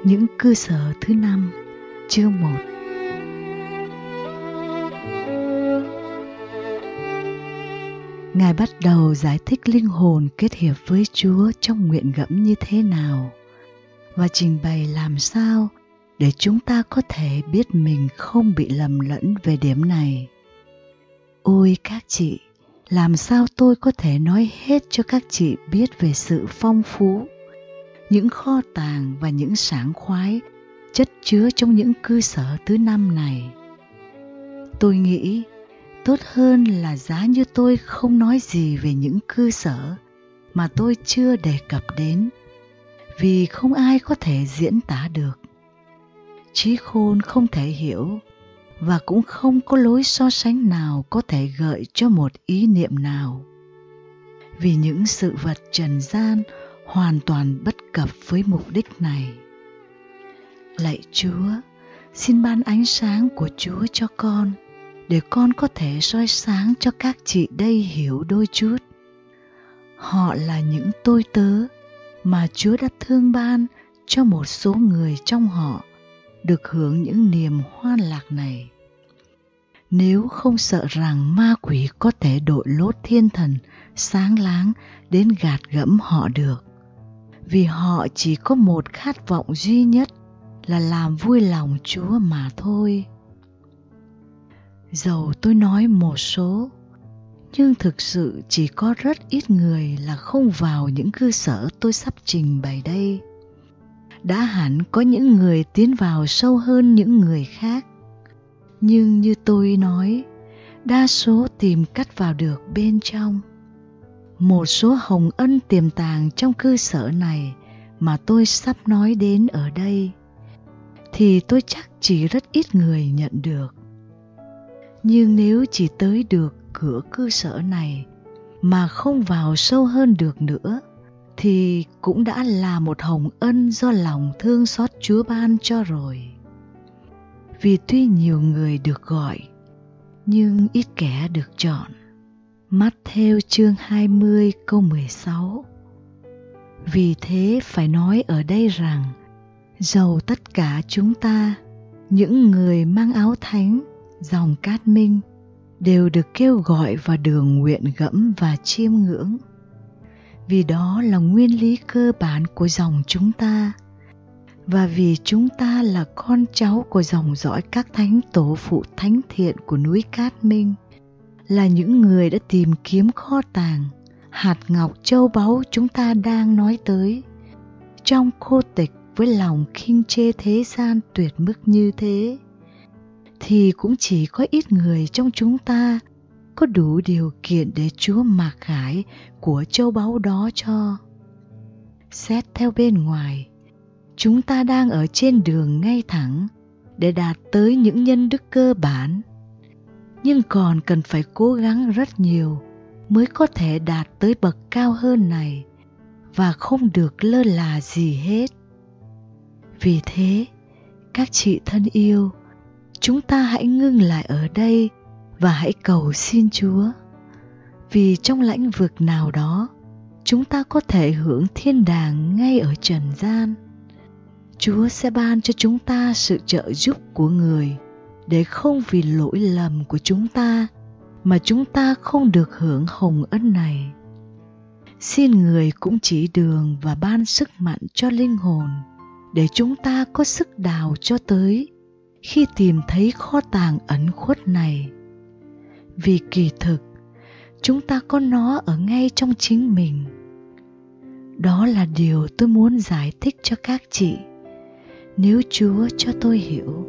Những cư sở thứ 5, chương 1. Ngài bắt đầu giải thích linh hồn kết hiệp với Chúa trong nguyện gẫm như thế nào và trình bày làm sao để chúng ta có thể biết mình không bị lầm lẫn về điểm này. Ôi các chị, làm sao tôi có thể nói hết cho các chị biết về sự phong phú, những kho tàng và những sảng khoái chất chứa trong những cư sở thứ 5 này. Tôi nghĩ tốt hơn là giá như tôi không nói gì về những cư sở mà tôi chưa đề cập đến, vì không ai có thể diễn tả được. Trí khôn không thể hiểu, và cũng không có lối so sánh nào có thể gợi cho một ý niệm nào. Vì những sự vật trần gian hoàn toàn bất cập với mục đích này. Lạy Chúa, xin ban ánh sáng của Chúa cho con, để con có thể soi sáng cho các chị đây hiểu đôi chút. Họ là những tôi tớ mà Chúa đã thương ban cho một số người trong họ được hưởng những niềm hoan lạc này. Nếu không sợ rằng ma quỷ có thể đội lốt thiên thần sáng láng đến gạt gẫm họ được, vì họ chỉ có một khát vọng duy nhất là làm vui lòng Chúa mà thôi. Dầu tôi nói một số, nhưng thực sự chỉ có rất ít người là không vào những cư sở tôi sắp trình bày đây. Đã hẳn có những người tiến vào sâu hơn những người khác, nhưng như tôi nói, đa số tìm cách vào được bên trong. Một số hồng ân tiềm tàng trong cư sở này mà tôi sắp nói đến ở đây, thì tôi chắc chỉ rất ít người nhận được. Nhưng nếu chỉ tới được cửa cư sở này mà không vào sâu hơn được nữa, thì cũng đã là một hồng ân do lòng thương xót Chúa ban cho rồi. Vì tuy nhiều người được gọi, nhưng ít kẻ được chọn. Mát-thêu chương 20 câu 16. Vì thế phải nói ở đây rằng, dầu tất cả chúng ta, những người mang áo thánh, dòng cát minh, đều được kêu gọi vào đường nguyện gẫm và chiêm ngưỡng. Vì đó là nguyên lý cơ bản của dòng chúng ta, và vì chúng ta là con cháu của dòng dõi các thánh tổ phụ thánh thiện của núi Cát Minh, là những người đã tìm kiếm kho tàng, hạt ngọc châu báu chúng ta đang nói tới, trong khô tịch với lòng khinh chê thế gian tuyệt mức như thế, thì cũng chỉ có ít người trong chúng ta có đủ điều kiện để Chúa mặc khải của châu báu đó cho. Xét theo bên ngoài, chúng ta đang ở trên đường ngay thẳng để đạt tới những nhân đức cơ bản, nhưng còn cần phải cố gắng rất nhiều mới có thể đạt tới bậc cao hơn này, và không được lơ là gì hết. Vì thế, các chị thân yêu, chúng ta hãy ngưng lại ở đây và hãy cầu xin Chúa, vì trong lãnh vực nào đó chúng ta có thể hưởng thiên đàng ngay ở trần gian. Chúa sẽ ban cho chúng ta sự trợ giúp của người, để không vì lỗi lầm của chúng ta mà chúng ta không được hưởng hồng ân này. Xin người cũng chỉ đường và ban sức mạnh cho linh hồn, để chúng ta có sức đào cho tới khi tìm thấy kho tàng ẩn khuất này. Vì kỳ thực, chúng ta có nó ở ngay trong chính mình. Đó là điều tôi muốn giải thích cho các chị, nếu Chúa cho tôi hiểu.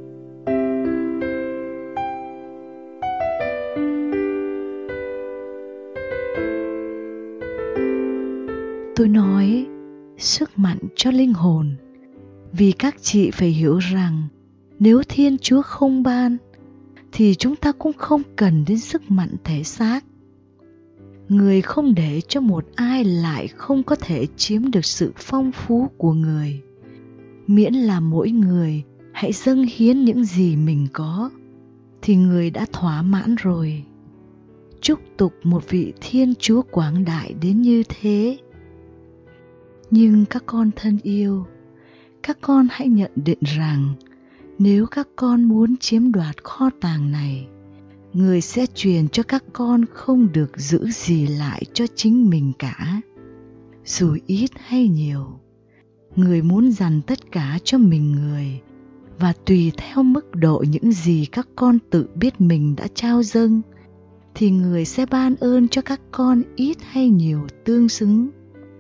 Tôi nói sức mạnh cho linh hồn, vì các chị phải hiểu rằng nếu Thiên Chúa không ban, thì chúng ta cũng không cần đến sức mạnh thể xác. Người không để cho một ai lại không có thể chiếm được sự phong phú của người, miễn là mỗi người hãy dâng hiến những gì mình có, thì người đã thỏa mãn rồi. Chúc tục một vị Thiên Chúa quảng đại đến như thế. Nhưng các con thân yêu, các con hãy nhận định rằng nếu các con muốn chiếm đoạt kho tàng này, Người sẽ truyền cho các con không được giữ gì lại cho chính mình cả, dù ít hay nhiều. Người muốn dành tất cả cho mình Người, và tùy theo mức độ những gì các con tự biết mình đã trao dâng, thì Người sẽ ban ơn cho các con ít hay nhiều tương xứng.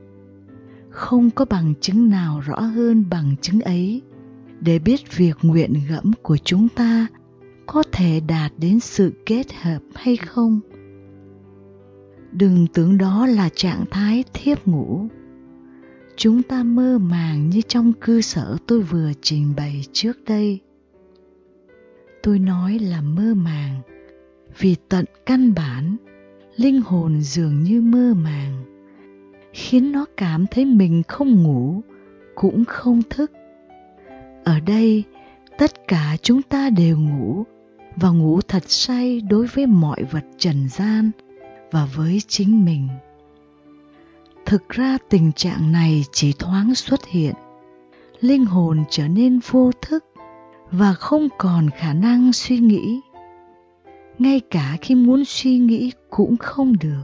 Không có bằng chứng nào rõ hơn bằng chứng ấy để biết việc nguyện gẫm của chúng ta có thể đạt đến sự kết hợp hay không. Đừng tưởng đó là trạng thái thiếp ngủ. Chúng ta mơ màng như trong cư sở tôi vừa trình bày trước đây. Tôi nói là mơ màng vì tận căn bản, linh hồn dường như mơ màng, khiến nó cảm thấy mình không ngủ, cũng không thức. Ở đây, tất cả chúng ta đều ngủ, và ngủ thật say đối với mọi vật trần gian và với chính mình. Thực ra tình trạng này chỉ thoáng xuất hiện, linh hồn trở nên vô thức và không còn khả năng suy nghĩ. Ngay cả khi muốn suy nghĩ cũng không được.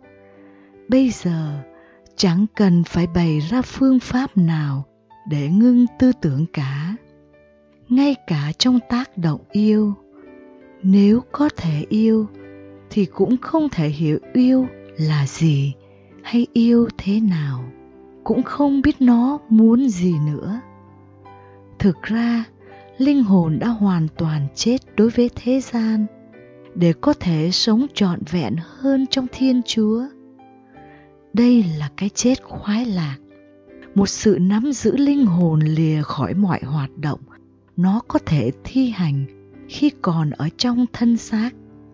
Bây giờ chẳng cần phải bày ra phương pháp nào để ngưng tư tưởng cả. Ngay cả trong tác động yêu, nếu có thể yêu thì cũng không thể hiểu yêu là gì hay yêu thế nào, cũng không biết nó muốn gì nữa. Thực ra, linh hồn đã hoàn toàn chết đối với thế gian để có thể sống trọn vẹn hơn trong Thiên Chúa. Đây là cái chết khoái lạc, một sự nắm giữ linh hồn lìa khỏi mọi hoạt động nó có thể thi hành khi còn ở trong thân xác.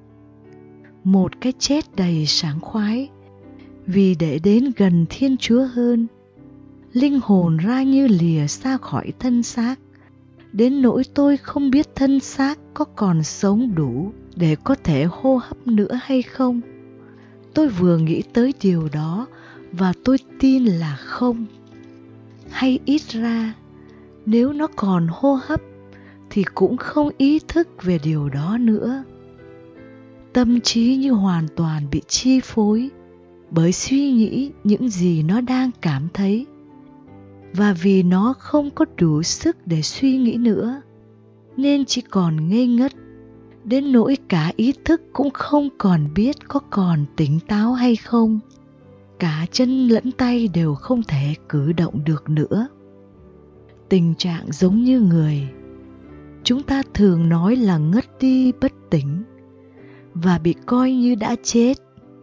Một cái chết đầy sảng khoái, vì để đến gần Thiên Chúa hơn, linh hồn ra như lìa xa khỏi thân xác, đến nỗi tôi không biết thân xác có còn sống đủ để có thể hô hấp nữa hay không. Tôi vừa nghĩ tới điều đó và tôi tin là không. Hay ít ra, nếu nó còn hô hấp thì cũng không ý thức về điều đó nữa. Tâm trí như hoàn toàn bị chi phối bởi suy nghĩ những gì nó đang cảm thấy, và vì nó không có đủ sức để suy nghĩ nữa, nên chỉ còn ngây ngất, đến nỗi cả ý thức cũng không còn biết có còn tỉnh táo hay không. Cả chân lẫn tay đều không thể cử động được nữa. Tình trạng giống như người. Chúng ta thường nói là ngất đi bất tỉnh và bị coi như đã chết.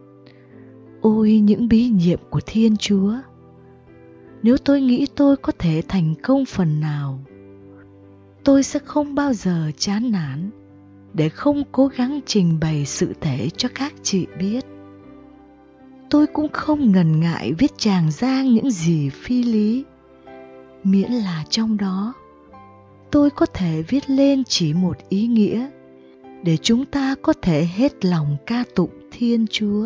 Ôi những bí nhiệm của Thiên Chúa! Nếu tôi nghĩ tôi có thể thành công phần nào, tôi sẽ không bao giờ chán nản để không cố gắng trình bày sự thể cho các chị biết. Tôi cũng không ngần ngại viết tràng giang những gì phi lý, miễn là trong đó tôi có thể viết lên chỉ một ý nghĩa, để chúng ta có thể hết lòng ca tụng Thiên Chúa.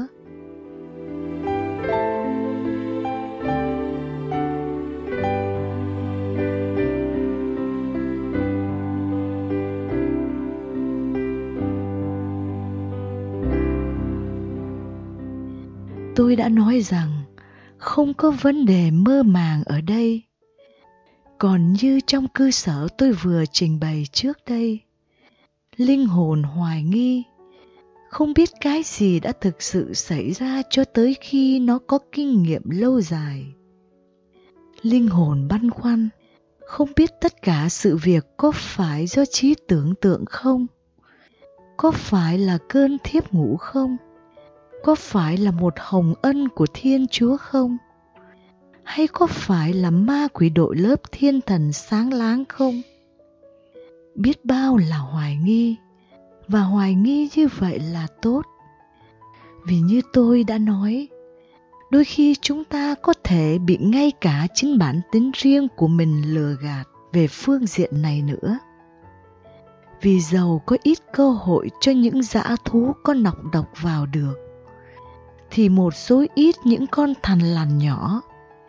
Tôi đã nói rằng không có vấn đề mơ màng ở đây. Còn như trong cư sở tôi vừa trình bày trước đây, linh hồn hoài nghi, không biết cái gì đã thực sự xảy ra cho tới khi nó có kinh nghiệm lâu dài. Linh hồn băn khoăn, không biết tất cả sự việc có phải do trí tưởng tượng không? Có phải là cơn thiếp ngủ không? Có phải là một hồng ân của Thiên Chúa không? Hay có phải là ma quỷ đội lớp thiên thần sáng láng không? Biết bao là hoài nghi, và hoài nghi như vậy là tốt. Vì như tôi đã nói, đôi khi chúng ta có thể bị ngay cả chính bản tính riêng của mình lừa gạt về phương diện này nữa. Vì dầu có ít cơ hội cho những dã thú có nọc độc vào được, thì một số ít những con thằn lằn nhỏ,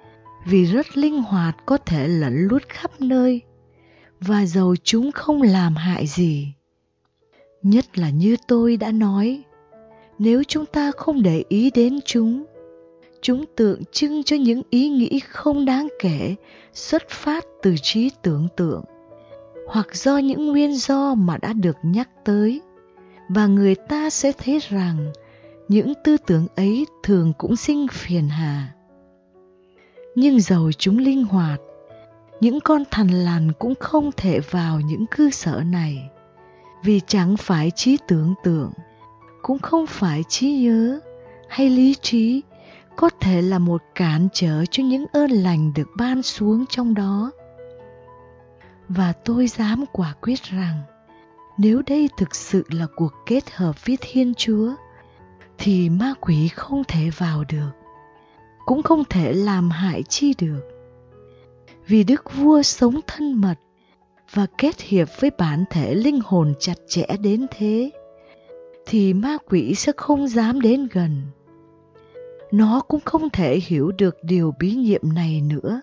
vì rất linh hoạt, có thể lẫn lút khắp nơi, và dầu chúng không làm hại gì. Nhất là như tôi đã nói, nếu chúng ta không để ý đến chúng tượng trưng cho những ý nghĩ không đáng kể xuất phát từ trí tưởng tượng, hoặc do những nguyên do mà đã được nhắc tới, và người ta sẽ thấy rằng những tư tưởng ấy thường cũng sinh phiền hà. Nhưng dầu chúng linh hoạt, những con thằn lằn cũng không thể vào những cơ sở này, vì chẳng phải trí tưởng tượng, cũng không phải trí nhớ hay lý trí có thể là một cản trở cho những ơn lành được ban xuống trong đó. Và tôi dám quả quyết rằng, nếu đây thực sự là cuộc kết hợp với Thiên Chúa, thì ma quỷ không thể vào được, cũng không thể làm hại chi được. Vì Đức Vua sống thân mật và kết hiệp với bản thể linh hồn chặt chẽ đến thế, thì ma quỷ sẽ không dám đến gần. Nó cũng không thể hiểu được điều bí nhiệm này nữa.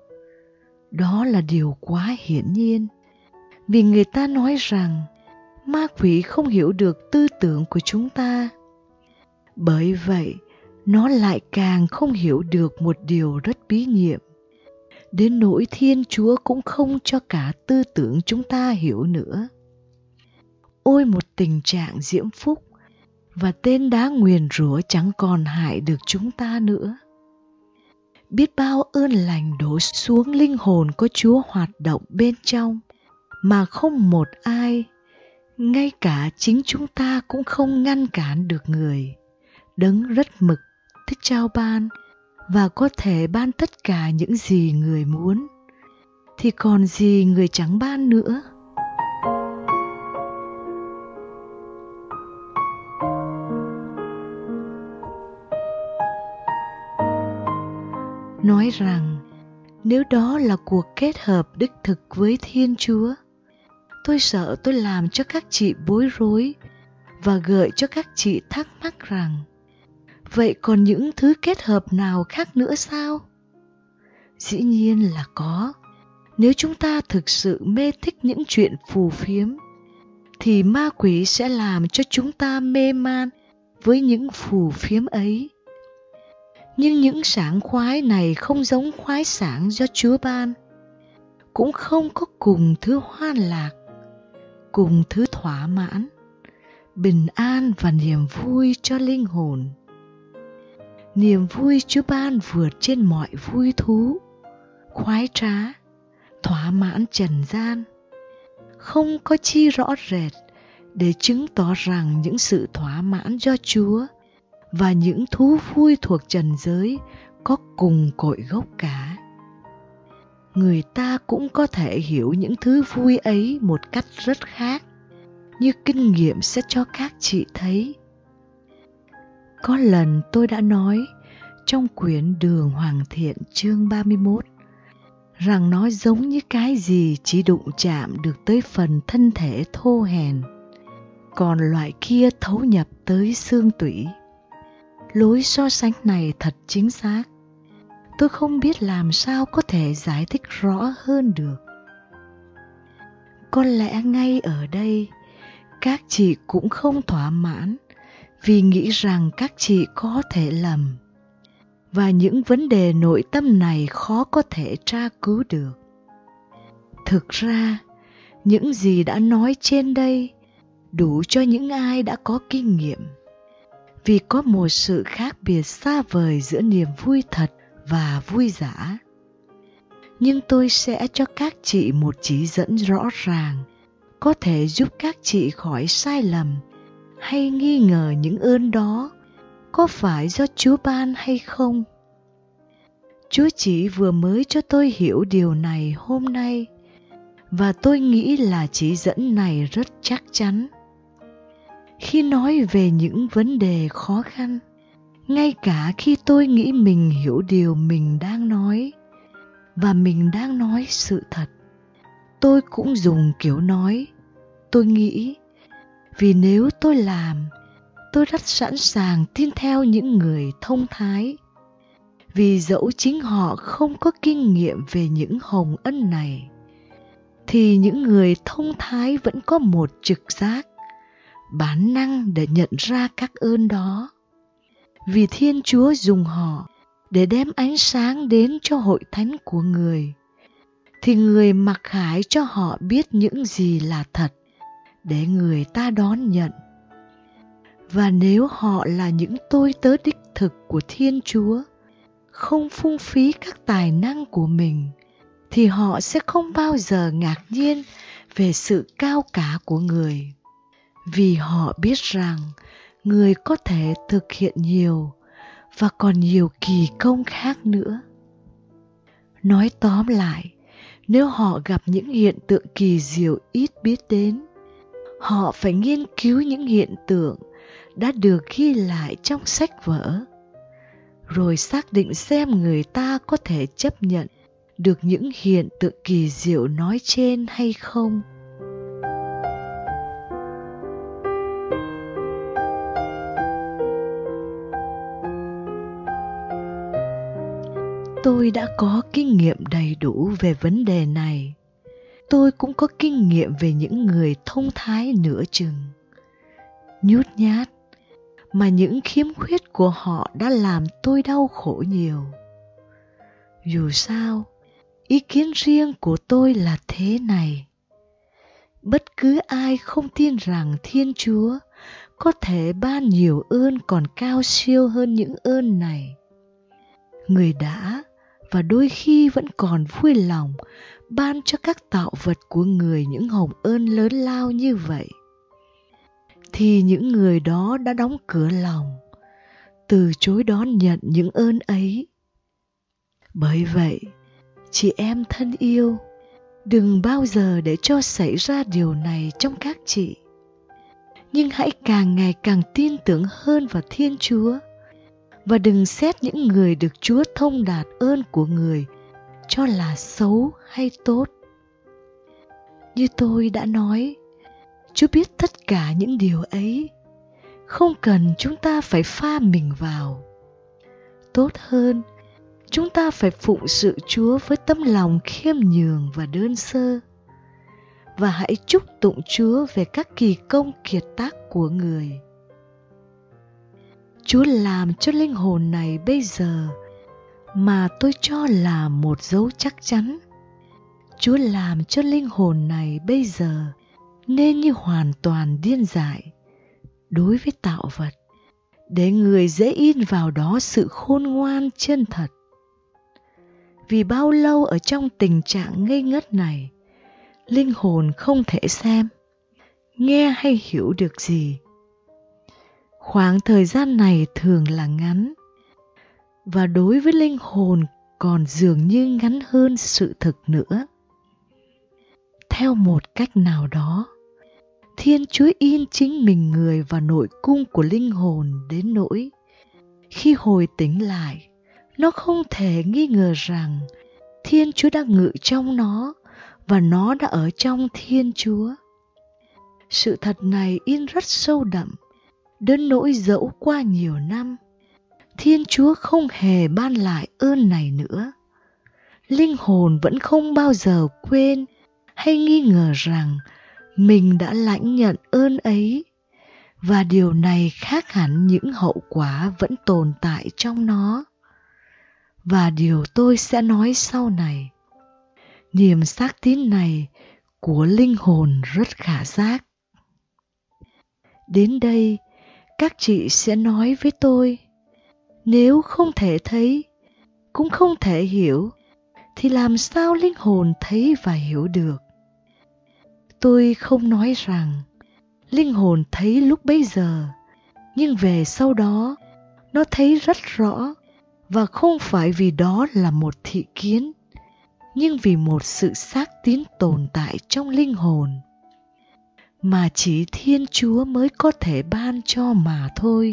Đó là điều quá hiển nhiên, vì người ta nói rằng ma quỷ không hiểu được tư tưởng của chúng ta. Bởi vậy, nó lại càng không hiểu được một điều rất bí nhiệm, đến nỗi Thiên Chúa cũng không cho cả tư tưởng chúng ta hiểu nữa. Ôi một tình trạng diễm phúc, và tên đá nguyền rủa chẳng còn hại được chúng ta nữa. Biết bao ơn lành đổ xuống linh hồn có Chúa hoạt động bên trong, mà không một ai, ngay cả chính chúng ta cũng không ngăn cản được người. Đấng rất mực, thích trao ban, và có thể ban tất cả những gì người muốn, thì còn gì người chẳng ban nữa. Nói rằng, nếu đó là cuộc kết hợp đích thực với Thiên Chúa, tôi sợ tôi làm cho các chị bối rối và gợi cho các chị thắc mắc rằng, vậy còn những thứ kết hợp nào khác nữa sao? Dĩ nhiên là có. Nếu chúng ta thực sự mê thích những chuyện phù phiếm, thì ma quỷ sẽ làm cho chúng ta mê man với những phù phiếm ấy. Nhưng những sảng khoái này không giống khoái sảng do Chúa ban, cũng không có cùng thứ hoan lạc, cùng thứ thỏa mãn, bình an và niềm vui cho linh hồn. Niềm vui Chúa ban vượt trên mọi vui thú, khoái trá, thỏa mãn trần gian. Không có chi rõ rệt để chứng tỏ rằng những sự thỏa mãn do Chúa và những thú vui thuộc trần giới có cùng cội gốc cả. Người ta cũng có thể hiểu những thứ vui ấy một cách rất khác, như kinh nghiệm sẽ cho các chị thấy. Có lần tôi đã nói trong quyển Đường Hoàng Thiện chương 31 rằng nó giống như cái gì chỉ đụng chạm được tới phần thân thể thô hèn, còn loại kia thấu nhập tới xương tủy. Lối so sánh này thật chính xác. Tôi không biết làm sao có thể giải thích rõ hơn được. Có lẽ ngay ở đây, các chị cũng không thỏa mãn vì nghĩ rằng các chị có thể lầm, và những vấn đề nội tâm này khó có thể tra cứu được. Thực ra, những gì đã nói trên đây đủ cho những ai đã có kinh nghiệm, vì có một sự khác biệt xa vời giữa niềm vui thật và vui giả. Nhưng tôi sẽ cho các chị một chỉ dẫn rõ ràng, có thể giúp các chị khỏi sai lầm hay nghi ngờ những ơn đó có phải do Chúa ban hay không. Chúa chỉ vừa mới cho tôi hiểu điều này hôm nay, và tôi nghĩ là chỉ dẫn này rất chắc chắn. Khi nói về những vấn đề khó khăn, ngay cả khi tôi nghĩ mình hiểu điều mình đang nói, và mình đang nói sự thật, tôi cũng dùng kiểu nói tôi nghĩ, vì nếu tôi làm, tôi rất sẵn sàng tin theo những người thông thái. Vì dẫu chính họ không có kinh nghiệm về những hồng ân này, thì những người thông thái vẫn có một trực giác, bản năng để nhận ra các ơn đó. Vì Thiên Chúa dùng họ để đem ánh sáng đến cho hội thánh của người, thì người mặc khải cho họ biết những gì là thật để người ta đón nhận. Và nếu họ là những tôi tớ đích thực của Thiên Chúa, không phung phí các tài năng của mình, thì họ sẽ không bao giờ ngạc nhiên về sự cao cả của người. Vì họ biết rằng người có thể thực hiện nhiều và còn nhiều kỳ công khác nữa. Nói tóm lại, nếu họ gặp những hiện tượng kỳ diệu ít biết đến, họ phải nghiên cứu những hiện tượng đã được ghi lại trong sách vở, rồi xác định xem người ta có thể chấp nhận được những hiện tượng kỳ diệu nói trên hay không. Tôi đã có kinh nghiệm đầy đủ về vấn đề này. Tôi cũng có kinh nghiệm về những người thông thái nửa chừng, nhút nhát, mà những khiếm khuyết của họ đã làm tôi đau khổ nhiều. Dù sao, ý kiến riêng của tôi là thế này: bất cứ ai không tin rằng Thiên Chúa có thể ban nhiều ơn còn cao siêu hơn những ơn này, người đã và đôi khi vẫn còn vui lòng ban cho các tạo vật của người những hồng ơn lớn lao như vậy, thì những người đó đã đóng cửa lòng, từ chối đón nhận những ơn ấy. Bởi vậy, chị em thân yêu, đừng bao giờ để cho xảy ra điều này trong các chị, nhưng hãy càng ngày càng tin tưởng hơn vào Thiên Chúa, và đừng xét những người được Chúa thông đạt ơn của người cho là xấu hay tốt. Như tôi đã nói, Chúa biết tất cả những điều ấy, không cần chúng ta phải pha mình vào. Tốt hơn, chúng ta phải phụng sự Chúa với tấm lòng khiêm nhường và đơn sơ, và hãy chúc tụng Chúa về các kỳ công kiệt tác của người. Chúa làm cho linh hồn này bây giờ mà tôi cho là một dấu chắc chắn. Chúa làm cho linh hồn này bây giờ nên như hoàn toàn điên dại đối với tạo vật, để người dễ in vào đó sự khôn ngoan chân thật. Vì bao lâu ở trong tình trạng ngây ngất này, linh hồn không thể xem, nghe hay hiểu được gì. Khoảng thời gian này thường là ngắn, và đối với linh hồn còn dường như ngắn hơn sự thực nữa. Theo một cách nào đó, Thiên Chúa in chính mình người vào nội cung của linh hồn đến nỗi khi hồi tỉnh lại, nó không thể nghi ngờ rằng Thiên Chúa đã ngự trong nó và nó đã ở trong Thiên Chúa. Sự thật này in rất sâu đậm, đến nỗi dẫu qua nhiều năm, Thiên Chúa không hề ban lại ơn này nữa, linh hồn vẫn không bao giờ quên hay nghi ngờ rằng mình đã lãnh nhận ơn ấy, và điều này khác hẳn những hậu quả vẫn tồn tại trong nó. Và điều tôi sẽ nói sau này, niềm xác tín này của linh hồn rất khả giác. Đến đây, các chị sẽ nói với tôi, nếu không thể thấy, cũng không thể hiểu, thì làm sao linh hồn thấy và hiểu được? Tôi không nói rằng linh hồn thấy lúc bấy giờ, nhưng về sau đó, nó thấy rất rõ, và không phải vì đó là một thị kiến, nhưng vì một sự xác tín tồn tại trong linh hồn, mà chỉ Thiên Chúa mới có thể ban cho mà thôi.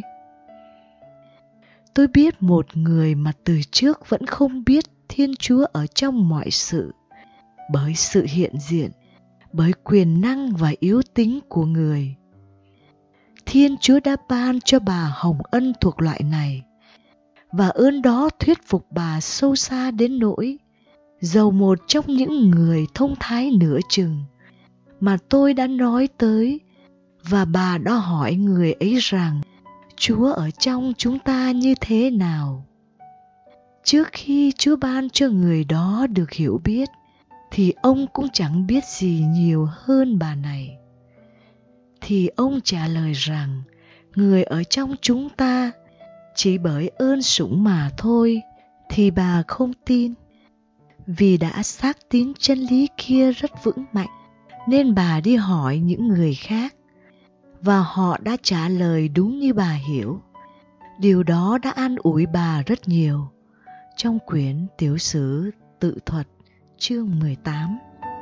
Tôi biết một người mà từ trước vẫn không biết Thiên Chúa ở trong mọi sự, bởi sự hiện diện, bởi quyền năng và yếu tính của người. Thiên Chúa đã ban cho bà hồng ân thuộc loại này, và ơn đó thuyết phục bà sâu xa đến nỗi dầu một trong những người thông thái nửa chừng mà tôi đã nói tới, và bà đã hỏi người ấy rằng Chúa ở trong chúng ta như thế nào. Trước khi Chúa ban cho người đó được hiểu biết, thì ông cũng chẳng biết gì nhiều hơn bà này. Thì ông trả lời rằng người ở trong chúng ta chỉ bởi ơn sủng mà thôi. Thì bà không tin, vì đã xác tín chân lý kia rất vững mạnh, nên bà đi hỏi những người khác, và họ đã trả lời đúng như bà hiểu. Điều đó đã an ủi bà rất nhiều. Trong quyển Tiểu sử Tự thuật chương 18.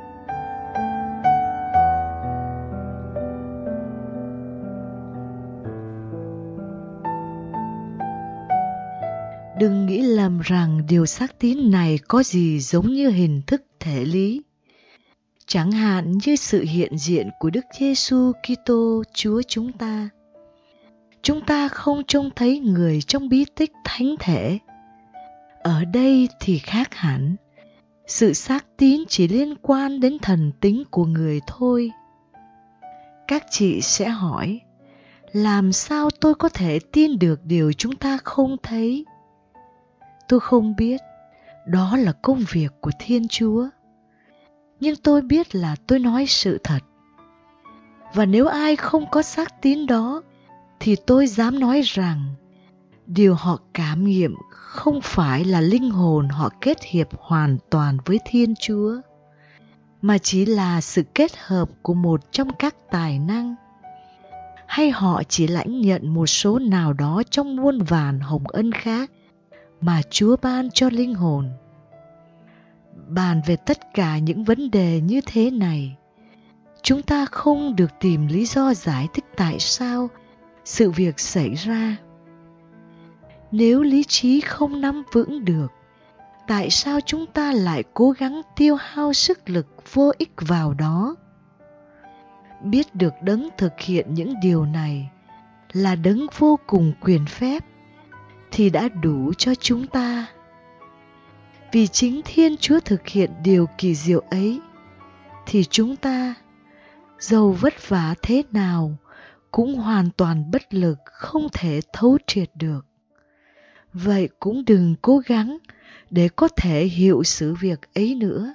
Đừng nghĩ lầm rằng điều xác tín này có gì giống như hình thức thể lý. Chẳng hạn như sự hiện diện của Đức Giêsu Kitô Chúa chúng ta. Chúng ta không trông thấy người trong bí tích thánh thể. Ở đây thì khác hẳn. Sự xác tín chỉ liên quan đến thần tính của người thôi. Các chị sẽ hỏi, làm sao tôi có thể tin được điều chúng ta không thấy? Tôi không biết, đó là công việc của Thiên Chúa. Nhưng tôi biết là tôi nói sự thật. Và nếu ai không có xác tín đó, thì tôi dám nói rằng điều họ cảm nghiệm không phải là linh hồn họ kết hiệp hoàn toàn với Thiên Chúa, mà chỉ là sự kết hợp của một trong các tài năng, hay họ chỉ lãnh nhận một số nào đó trong muôn vàn hồng ân khác mà Chúa ban cho linh hồn. Bàn về tất cả những vấn đề như thế này, chúng ta không được tìm lý do giải thích tại sao sự việc xảy ra. Nếu lý trí không nắm vững được, tại sao chúng ta lại cố gắng tiêu hao sức lực vô ích vào đó? Biết được đấng thực hiện những điều này là đấng vô cùng quyền phép thì đã đủ cho chúng ta. Vì chính Thiên Chúa thực hiện điều kỳ diệu ấy, thì chúng ta, dầu vất vả thế nào, cũng hoàn toàn bất lực, không thể thấu triệt được. Vậy cũng đừng cố gắng để có thể hiểu sự việc ấy nữa.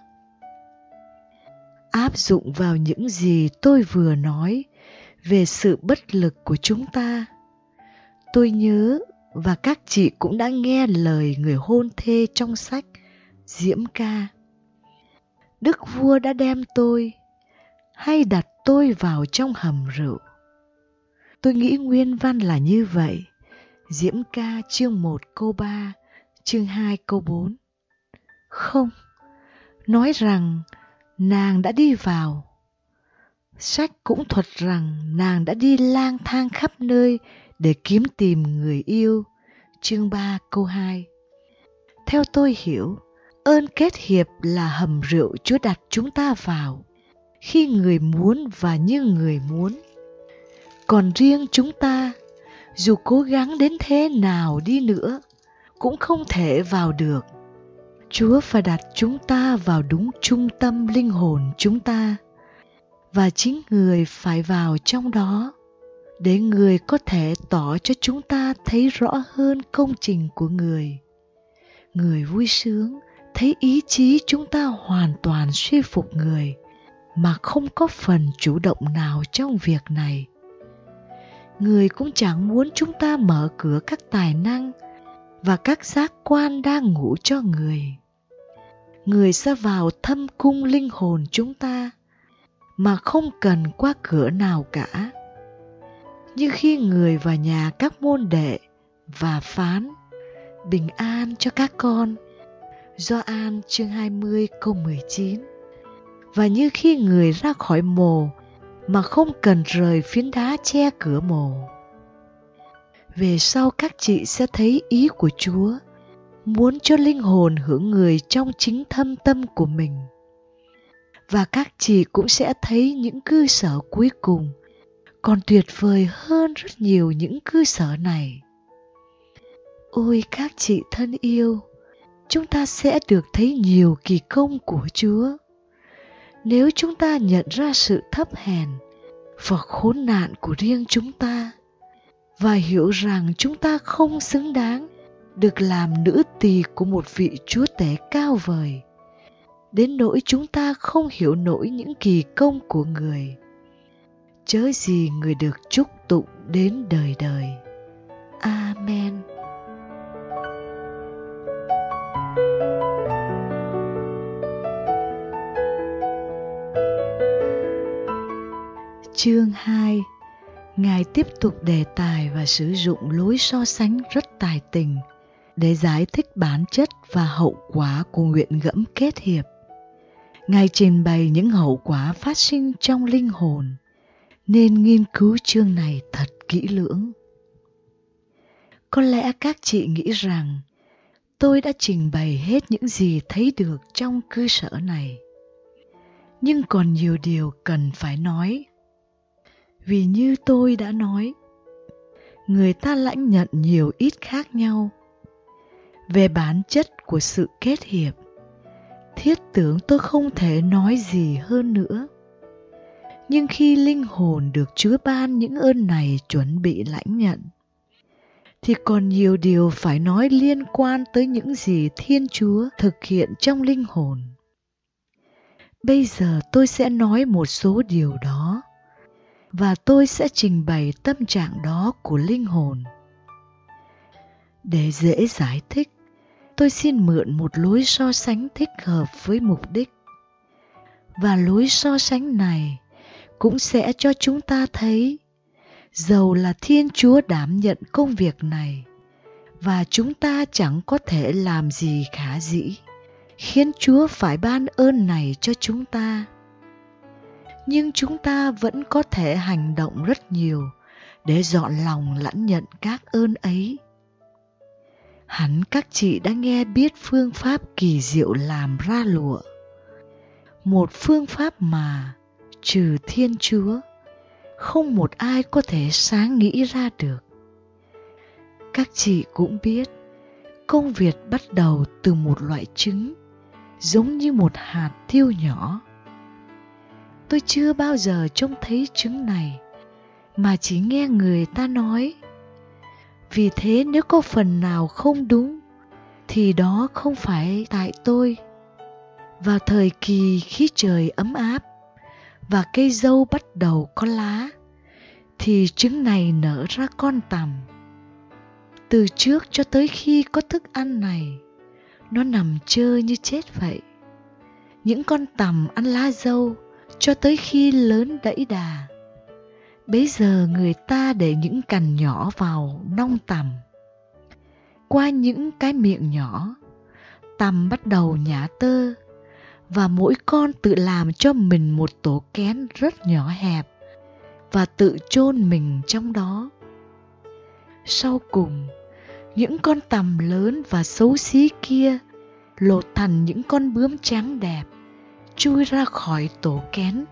Áp dụng vào những gì tôi vừa nói về sự bất lực của chúng ta. Tôi nhớ, và các chị cũng đã nghe lời người hôn thê trong sách Diễm Ca. Đức vua đã đem tôi, hay đặt tôi vào trong hầm rượu. Tôi nghĩ nguyên văn là như vậy. Diễm Ca chương 1 câu 3, chương 2 câu 4. Không, nói rằng nàng đã đi vào. Sách cũng thuật rằng nàng đã đi lang thang khắp nơi để kiếm tìm người yêu. Chương 3 câu 2. Theo tôi hiểu, ơn kết hiệp là hầm rượu Chúa đặt chúng ta vào, khi người muốn và như người muốn. Còn riêng chúng ta, dù cố gắng đến thế nào đi nữa, cũng không thể vào được. Chúa phải đặt chúng ta vào đúng trung tâm linh hồn chúng ta, và chính người phải vào trong đó, để người có thể tỏ cho chúng ta thấy rõ hơn công trình của người. Người vui sướng thấy ý chí chúng ta hoàn toàn suy phục người, mà không có phần chủ động nào trong việc này. Người cũng chẳng muốn chúng ta mở cửa các tài năng và các giác quan đang ngủ cho người. Người sẽ vào thâm cung linh hồn chúng ta mà không cần qua cửa nào cả. Như khi người vào nhà các môn đệ và phán bình an cho các con, Gioan chương 20 câu 19. Và như khi người ra khỏi mồ mà không cần rời phiến đá che cửa mồ. Về sau các chị sẽ thấy ý của Chúa, muốn cho linh hồn hưởng người trong chính thâm tâm của mình. Và các chị cũng sẽ thấy những cơ sở cuối cùng còn tuyệt vời hơn rất nhiều những cơ sở này. Ôi các chị thân yêu, chúng ta sẽ được thấy nhiều kỳ công của Chúa nếu chúng ta nhận ra sự thấp hèn và khốn nạn của riêng chúng ta và hiểu rằng chúng ta không xứng đáng được làm nữ tỳ của một vị Chúa tể cao vời, đến nỗi chúng ta không hiểu nổi những kỳ công của người. Chớ gì người được chúc tụng đến đời đời. Amen. Chương 2. Ngài tiếp tục đề tài và sử dụng lối so sánh rất tài tình để giải thích bản chất và hậu quả của nguyện gẫm kết hiệp. Ngài trình bày những hậu quả phát sinh trong linh hồn, nên nghiên cứu chương này thật kỹ lưỡng. Có lẽ các chị nghĩ rằng tôi đã trình bày hết những gì thấy được trong cơ sở này. Nhưng còn nhiều điều cần phải nói. Vì như tôi đã nói, người ta lãnh nhận nhiều ít khác nhau. Về bản chất của sự kết hiệp, thiết tưởng tôi không thể nói gì hơn nữa. Nhưng khi linh hồn được Chúa ban những ơn này chuẩn bị lãnh nhận, thì còn nhiều điều phải nói liên quan tới những gì Thiên Chúa thực hiện trong linh hồn. Bây giờ tôi sẽ nói một số điều đó, và tôi sẽ trình bày tâm trạng đó của linh hồn. Để dễ giải thích, tôi xin mượn một lối so sánh thích hợp với mục đích. Và lối so sánh này cũng sẽ cho chúng ta thấy, dầu là Thiên Chúa đảm nhận công việc này, và chúng ta chẳng có thể làm gì khả dĩ, khiến Chúa phải ban ơn này cho chúng ta. Nhưng chúng ta vẫn có thể hành động rất nhiều để dọn lòng lãnh nhận các ơn ấy. Hẳn các chị đã nghe biết phương pháp kỳ diệu làm ra lụa. Một phương pháp mà, trừ Thiên Chúa, không một ai có thể sáng nghĩ ra được. Các chị cũng biết, công việc bắt đầu từ một loại trứng, giống như một hạt tiêu nhỏ. Tôi chưa bao giờ trông thấy trứng này, mà chỉ nghe người ta nói. Vì thế nếu có phần nào không đúng, thì đó không phải tại tôi. Vào thời kỳ khi trời ấm áp và cây dâu bắt đầu có lá, thì trứng này nở ra con tằm. Từ trước cho tới khi có thức ăn này, nó nằm trơ như chết vậy. Những con tằm ăn lá dâu cho tới khi lớn đẫy đà. Bấy giờ người ta để những cành nhỏ vào nong tằm. Qua những cái miệng nhỏ, tằm bắt đầu nhả tơ, và mỗi con tự làm cho mình một tổ kén rất nhỏ hẹp và tự chôn mình trong đó. Sau cùng, những con tằm lớn và xấu xí kia lột thành những con bướm trắng đẹp, chui ra khỏi tổ kén.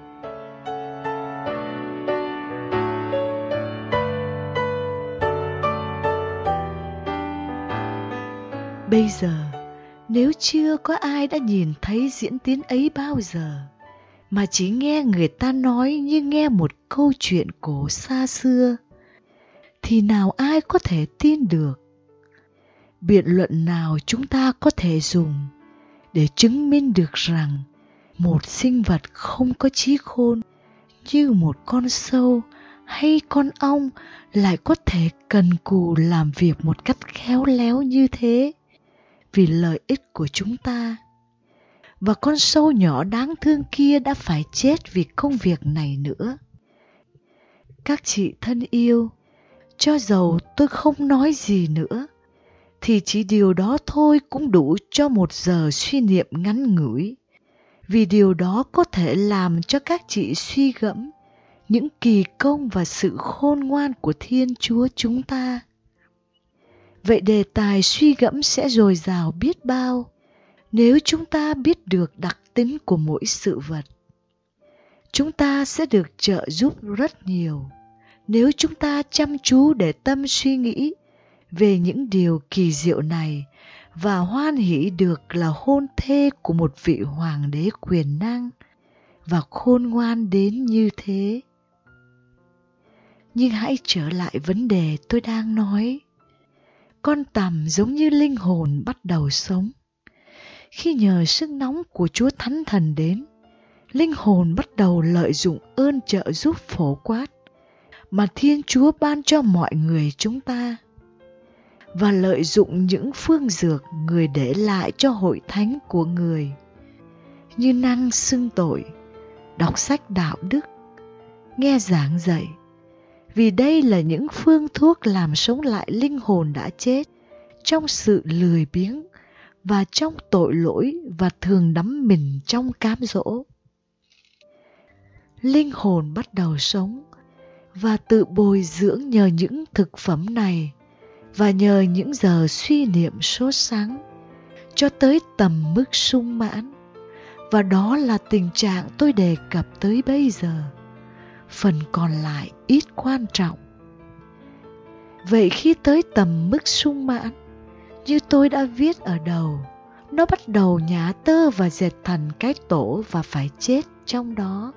Bây giờ, nếu chưa có ai đã nhìn thấy diễn tiến ấy bao giờ, mà chỉ nghe người ta nói như nghe một câu chuyện cổ xa xưa, thì nào ai có thể tin được? Biện luận nào chúng ta có thể dùng để chứng minh được rằng một sinh vật không có trí khôn như một con sâu hay con ong lại có thể cần cù làm việc một cách khéo léo như thế vì lợi ích của chúng ta? Và con sâu nhỏ đáng thương kia đã phải chết vì công việc này nữa. Các chị thân yêu, cho dầu tôi không nói gì nữa, thì chỉ điều đó thôi cũng đủ cho một giờ suy niệm ngắn ngủi, vì điều đó có thể làm cho các chị suy gẫm những kỳ công và sự khôn ngoan của Thiên Chúa chúng ta. Vậy đề tài suy gẫm sẽ dồi dào biết bao nếu chúng ta biết được đặc tính của mỗi sự vật. Chúng ta sẽ được trợ giúp rất nhiều nếu chúng ta chăm chú để tâm suy nghĩ về những điều kỳ diệu này và hoan hỷ được là hôn thê của một vị hoàng đế quyền năng và khôn ngoan đến như thế. Nhưng hãy trở lại vấn đề tôi đang nói. Con tằm giống như linh hồn bắt đầu sống. Khi nhờ sức nóng của Chúa Thánh Thần đến, linh hồn bắt đầu lợi dụng ơn trợ giúp phổ quát mà Thiên Chúa ban cho mọi người chúng ta, và lợi dụng những phương dược người để lại cho hội thánh của người, như năng xưng tội, đọc sách đạo đức, nghe giảng dạy, vì đây là những phương thuốc làm sống lại linh hồn đã chết trong sự lười biếng và trong tội lỗi và thường đắm mình trong cám dỗ. Linh hồn bắt đầu sống và tự bồi dưỡng nhờ những thực phẩm này và nhờ những giờ suy niệm sốt sắng cho tới tầm mức sung mãn, và đó là tình trạng tôi đề cập tới bây giờ. Phần còn lại ít quan trọng. Vậy khi tới tầm mức sung mãn, như tôi đã viết ở đầu, nó bắt đầu nhả tơ và dệt thành cái tổ và phải chết trong đó.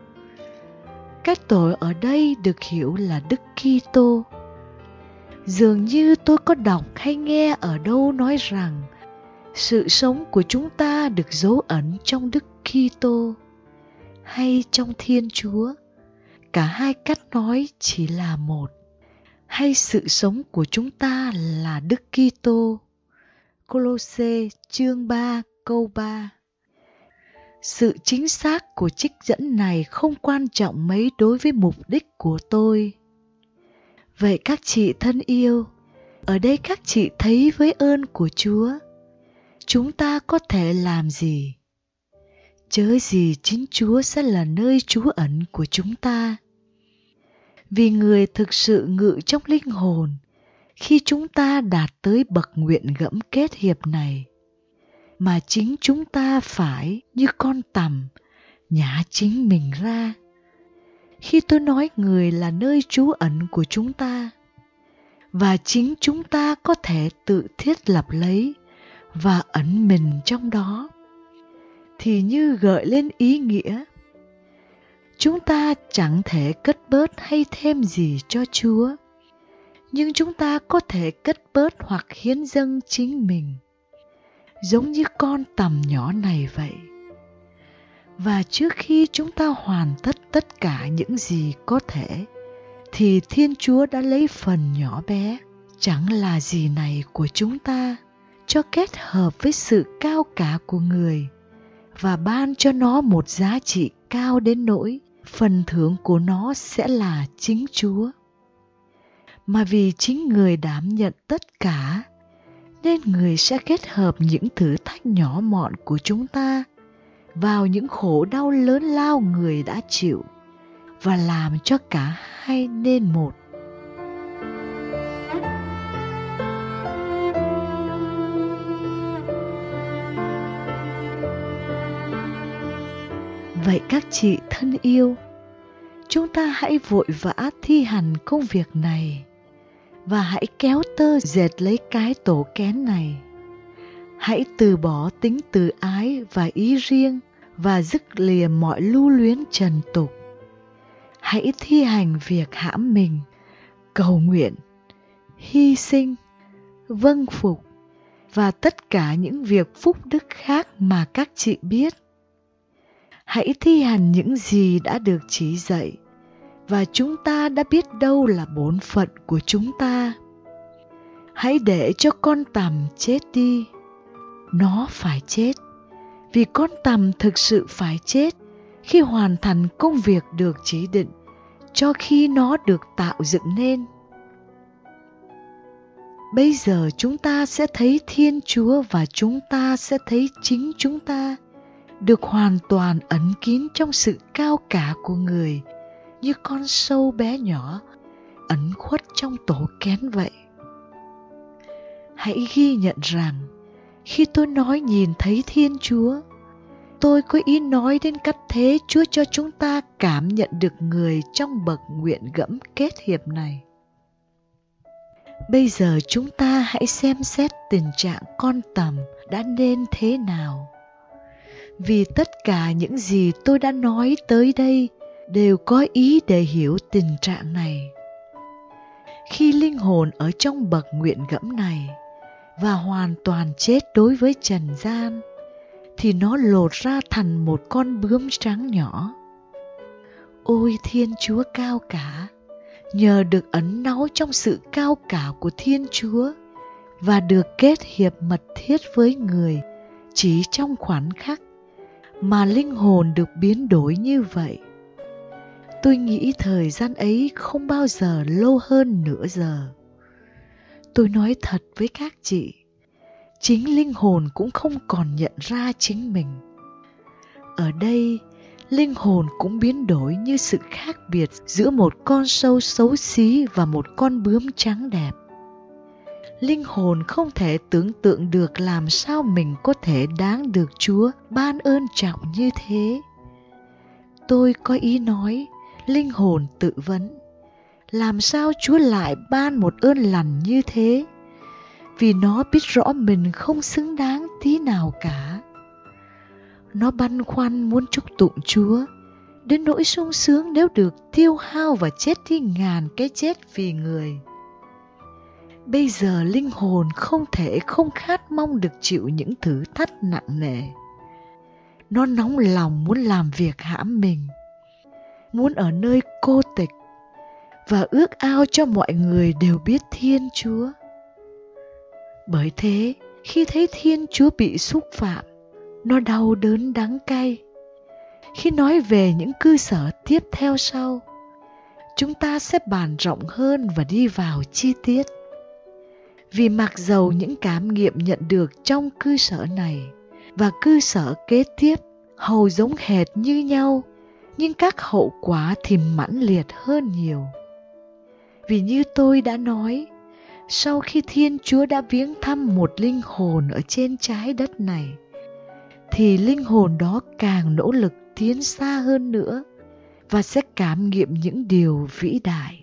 Cái tổ ở đây được hiểu là Đức Kitô. Dường như tôi có đọc hay nghe ở đâu nói rằng sự sống của chúng ta được dấu ẩn trong Đức Kitô hay trong Thiên Chúa. Cả hai cách nói chỉ là một. Hay sự sống của chúng ta là Đức Kitô. Cô-lô-sê chương 3 câu 3. Sự chính xác của trích dẫn này không quan trọng mấy đối với mục đích của tôi. Vậy các chị thân yêu, ở đây các chị thấy với ơn của Chúa, chúng ta có thể làm gì? Chớ gì chính Chúa sẽ là nơi trú ẩn của chúng ta. Vì người thực sự ngự trong linh hồn khi chúng ta đạt tới bậc nguyện gẫm kết hiệp này, mà chính chúng ta phải như con tằm nhả chính mình ra. Khi tôi nói người là nơi trú ẩn của chúng ta, và chính chúng ta có thể tự thiết lập lấy và ẩn mình trong đó, thì như gợi lên ý nghĩa chúng ta chẳng thể cất bớt hay thêm gì cho Chúa, nhưng chúng ta có thể cất bớt hoặc hiến dâng chính mình, giống như con tằm nhỏ này vậy. Và trước khi chúng ta hoàn tất cả những gì có thể, thì Thiên Chúa đã lấy phần nhỏ bé, chẳng là gì này của chúng ta, cho kết hợp với sự cao cả của người, và ban cho nó một giá trị cao đến nỗi phần thưởng của nó sẽ là chính Chúa. Mà vì chính người đảm nhận tất cả, nên người sẽ kết hợp những thử thách nhỏ mọn của chúng ta vào những khổ đau lớn lao người đã chịu, và làm cho cả hai nên một. Vậy các chị thân yêu, chúng ta hãy vội vã thi hành công việc này, và hãy kéo tơ dệt lấy cái tổ kén này. Hãy từ bỏ tính tự ái và ý riêng, và dứt lìa mọi lưu luyến trần tục. Hãy thi hành việc hãm mình, cầu nguyện, hy sinh, vâng phục, và tất cả những việc phúc đức khác mà các chị biết. Hãy thi hành những gì đã được chỉ dạy, và chúng ta đã biết đâu là bổn phận của chúng ta. Hãy để cho con tằm chết đi. Nó phải chết, vì con tằm thực sự phải chết khi hoàn thành công việc được chỉ định cho khi nó được tạo dựng nên. Bây giờ chúng ta sẽ thấy Thiên Chúa, và chúng ta sẽ thấy chính chúng ta được hoàn toàn ẩn kín trong sự cao cả của người, như con sâu bé nhỏ ẩn khuất trong tổ kén vậy. Hãy ghi nhận rằng khi tôi nói nhìn thấy Thiên Chúa, tôi có ý nói đến cách thế Chúa cho chúng ta cảm nhận được người trong bậc nguyện gẫm kết hiệp này. Bây giờ chúng ta hãy xem xét tình trạng con tầm đã nên thế nào. Vì tất cả những gì tôi đã nói tới đây đều có ý để hiểu tình trạng này. Khi linh hồn ở trong bậc nguyện gẫm này và hoàn toàn chết đối với trần gian, thì nó lột ra thành một con bướm trắng nhỏ. Ôi Thiên Chúa cao cả, nhờ được ẩn náu trong sự cao cả của Thiên Chúa và được kết hiệp mật thiết với người chỉ trong khoảnh khắc mà linh hồn được biến đổi như vậy. Tôi nghĩ thời gian ấy không bao giờ lâu hơn nửa giờ. Tôi nói thật với các chị, chính linh hồn cũng không còn nhận ra chính mình. Ở đây, linh hồn cũng biến đổi như sự khác biệt giữa một con sâu xấu xí và một con bướm trắng đẹp. Linh hồn không thể tưởng tượng được làm sao mình có thể đáng được Chúa ban ơn trọng như thế. Tôi có ý nói, linh hồn tự vấn, làm sao Chúa lại ban một ơn lành như thế? Vì nó biết rõ mình không xứng đáng tí nào cả. Nó băn khoăn muốn chúc tụng Chúa, đến nỗi sung sướng nếu được tiêu hao và chết đi ngàn cái chết vì người. Bây giờ linh hồn không thể không khát mong được chịu những thử thách nặng nề. Nó nóng lòng muốn làm việc hãm mình, muốn ở nơi cô tịch và ước ao cho mọi người đều biết Thiên Chúa. Bởi thế, khi thấy Thiên Chúa bị xúc phạm, nó đau đớn đắng cay. Khi nói về những cư sở tiếp theo sau, chúng ta sẽ bàn rộng hơn và đi vào chi tiết. Vì mặc dầu những cảm nghiệm nhận được trong cư sở này và cư sở kế tiếp hầu giống hệt như nhau, nhưng các hậu quả thì mãnh liệt hơn nhiều. Vì như tôi đã nói, sau khi Thiên Chúa đã viếng thăm một linh hồn ở trên trái đất này, thì linh hồn đó càng nỗ lực tiến xa hơn nữa và sẽ cảm nghiệm những điều vĩ đại.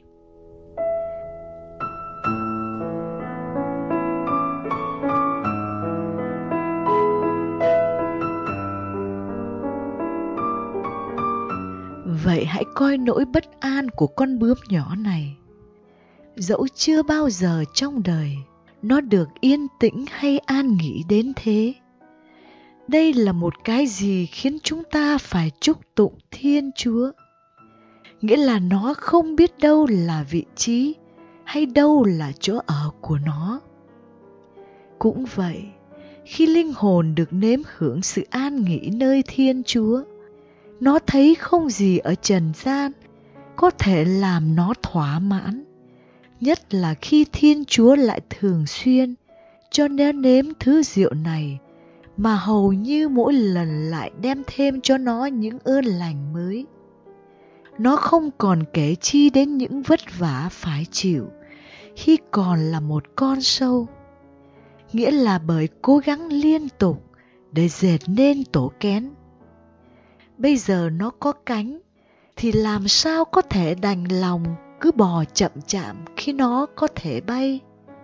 Vậy hãy coi nỗi bất an của con bướm nhỏ này. Dẫu chưa bao giờ trong đời nó được yên tĩnh hay an nghỉ đến thế. Đây là một cái gì khiến chúng ta phải chúc tụng Thiên Chúa. Nghĩa là nó không biết đâu là vị trí hay đâu là chỗ ở của nó. Cũng vậy, khi linh hồn được nếm hưởng sự an nghỉ nơi Thiên Chúa, nó thấy không gì ở trần gian có thể làm nó thỏa mãn, nhất là khi Thiên Chúa lại thường xuyên cho nó nếm thứ rượu này, mà hầu như mỗi lần lại đem thêm cho nó những ơn lành mới. Nó không còn kể chi đến những vất vả phải chịu khi còn là một con sâu, nghĩa là bởi cố gắng liên tục để dệt nên tổ kén. Bây giờ nó có cánh, thì làm sao có thể đành lòng cứ bò chậm chạp khi nó có thể bay?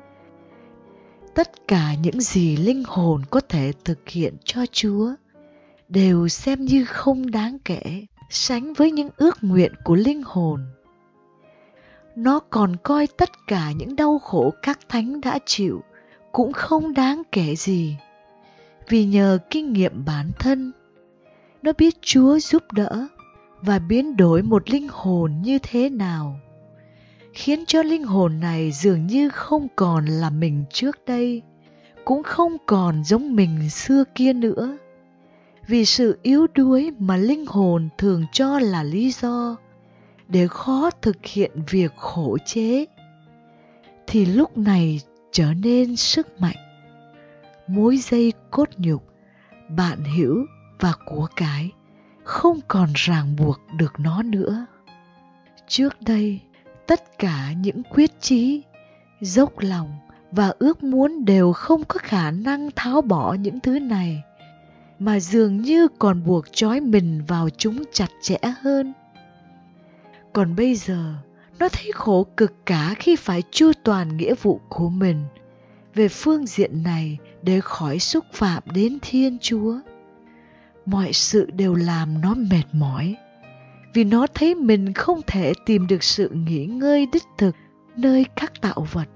Tất cả những gì linh hồn có thể thực hiện cho Chúa đều xem như không đáng kể sánh với những ước nguyện của linh hồn. Nó còn coi tất cả những đau khổ các thánh đã chịu cũng không đáng kể gì, vì nhờ kinh nghiệm bản thân, nó biết Chúa giúp đỡ và biến đổi một linh hồn như thế nào, khiến cho linh hồn này dường như không còn là mình trước đây, cũng không còn giống mình xưa kia nữa. Vì sự yếu đuối mà linh hồn thường cho là lý do để khó thực hiện việc khổ chế, thì lúc này trở nên sức mạnh, mối dây cốt nhục, bạn hữu và của cải không còn ràng buộc được nó nữa. Trước đây, tất cả những quyết chí, dốc lòng và ước muốn đều không có khả năng tháo bỏ những thứ này, mà dường như còn buộc trói mình vào chúng chặt chẽ hơn. Còn bây giờ, Nó thấy khổ cực cả khi phải chu toàn nghĩa vụ của mình về phương diện này để khỏi xúc phạm đến Thiên Chúa. Mọi sự đều làm nó mệt mỏi, vì nó thấy mình không thể tìm được sự nghỉ ngơi đích thực nơi các tạo vật.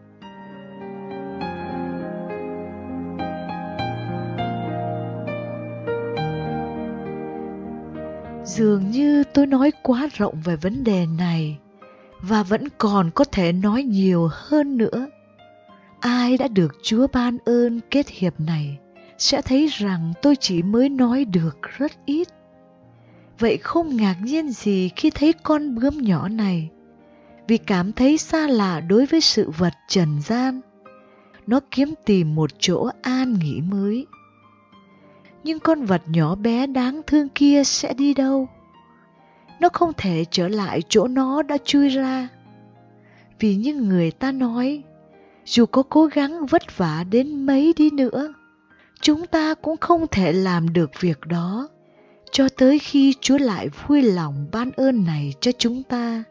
Dường như tôi nói quá rộng về vấn đề này, và vẫn còn có thể nói nhiều hơn nữa. Ai đã được Chúa ban ơn kết hiệp này sẽ thấy rằng tôi chỉ mới nói được rất ít. Vậy không ngạc nhiên gì khi thấy con bướm nhỏ này, vì cảm thấy xa lạ đối với sự vật trần gian. Nó kiếm tìm một chỗ an nghỉ mới. Nhưng con vật nhỏ bé đáng thương kia sẽ đi đâu? Nó không thể trở lại chỗ nó đã chui ra. Vì như người ta nói, dù có cố gắng vất vả đến mấy đi nữa, chúng ta cũng không thể làm được việc đó cho tới khi Chúa lại vui lòng ban ơn này cho chúng ta.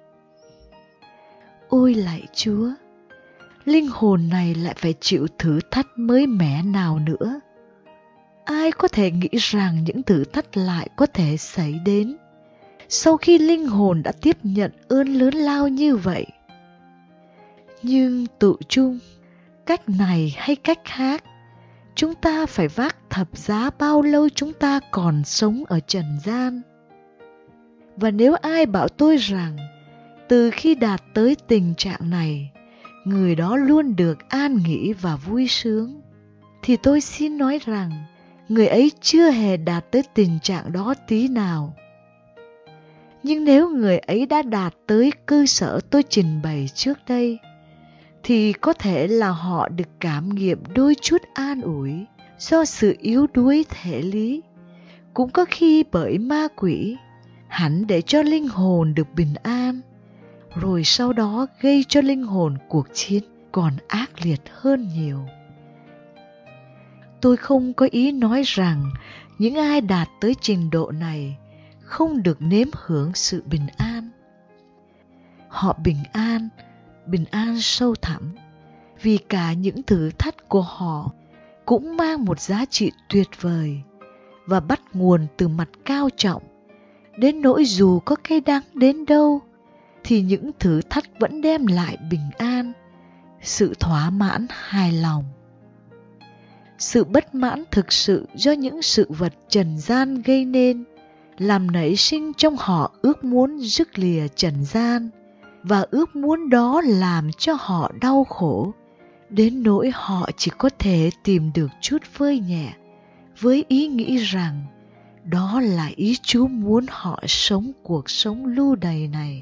Ôi lạy Chúa, linh hồn này lại phải chịu thử thách mới mẻ nào nữa. Ai có thể nghĩ rằng những thử thách lại có thể xảy đến sau khi linh hồn đã tiếp nhận ơn lớn lao như vậy? Nhưng tự chung, cách này hay cách khác, chúng ta phải vác thập giá bao lâu chúng ta còn sống ở trần gian. Và nếu ai bảo tôi rằng từ khi đạt tới tình trạng này, người đó luôn được an nghỉ và vui sướng, thì tôi xin nói rằng người ấy chưa hề đạt tới tình trạng đó tí nào. Nhưng nếu người ấy đã đạt tới cơ sở tôi trình bày trước đây, thì có thể là họ được cảm nghiệm đôi chút an ủi do sự yếu đuối thể lý, cũng có khi bởi ma quỷ, hẳn để cho linh hồn được bình an, rồi sau đó gây cho linh hồn cuộc chiến còn ác liệt hơn nhiều. Tôi không có ý nói rằng những ai đạt tới trình độ này không được nếm hưởng sự bình an. Họ bình an sâu thẳm, vì cả những thử thách của họ cũng mang một giá trị tuyệt vời và bắt nguồn từ mặt cao trọng, đến nỗi dù có cay đắng đến đâu thì những thử thách vẫn đem lại bình an, sự thỏa mãn hài lòng. Sự bất mãn thực sự do những sự vật trần gian gây nên làm nảy sinh trong họ ước muốn dứt lìa trần gian, và ước muốn đó làm cho họ đau khổ, đến nỗi họ chỉ có thể tìm được chút vơi nhẹ với ý nghĩ rằng đó là ý Chúa muốn họ sống cuộc sống lưu đày này.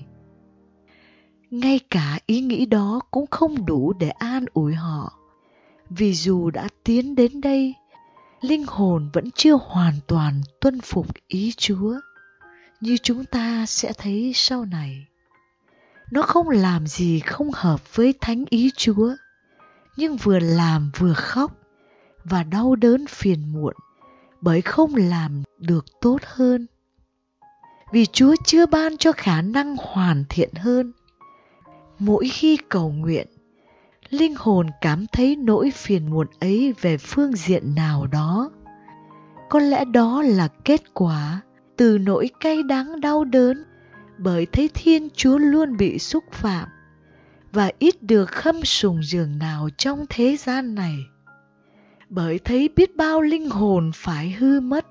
Ngay cả ý nghĩ đó cũng không đủ để an ủi họ, vì dù đã tiến đến đây, linh hồn vẫn chưa hoàn toàn tuân phục ý Chúa, như chúng ta sẽ thấy sau này. Nó không làm gì không hợp với thánh ý Chúa, nhưng vừa làm vừa khóc và đau đớn phiền muộn bởi không làm được tốt hơn. Vì Chúa chưa ban cho khả năng hoàn thiện hơn. Mỗi khi cầu nguyện, linh hồn cảm thấy nỗi phiền muộn ấy về phương diện nào đó. Có lẽ đó là kết quả từ nỗi cay đắng đau đớn bởi thấy Thiên Chúa luôn bị xúc phạm và ít được khâm sùng dường nào trong thế gian này, bởi thấy biết bao linh hồn phải hư mất,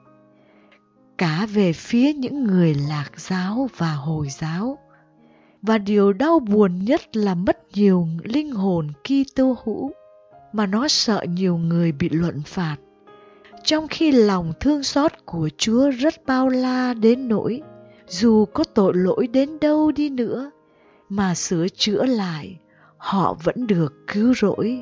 cả về phía những người Lạc giáo và Hồi giáo. Và điều đau buồn nhất là mất nhiều linh hồn Kitô hữu mà nó sợ nhiều người bị luận phạt, trong khi lòng thương xót của Chúa rất bao la đến nỗi dù có tội lỗi đến đâu đi nữa mà sửa chữa lại, họ vẫn được cứu rỗi.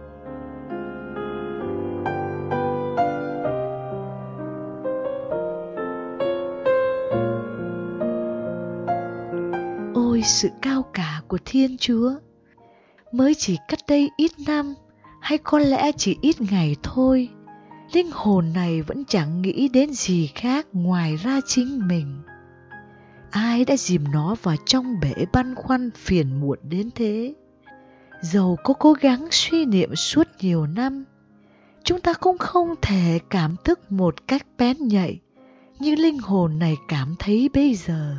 Ôi sự cao cả của Thiên Chúa! Mới chỉ cách đây ít năm, hay có lẽ chỉ ít ngày thôi, linh hồn này vẫn chẳng nghĩ đến gì khác ngoài ra chính mình. Ai đã dìm nó vào trong bể băn khoăn phiền muộn đến thế? Dầu có cố gắng suy niệm suốt nhiều năm, chúng ta cũng không thể cảm thức một cách bén nhạy như linh hồn này cảm thấy bây giờ.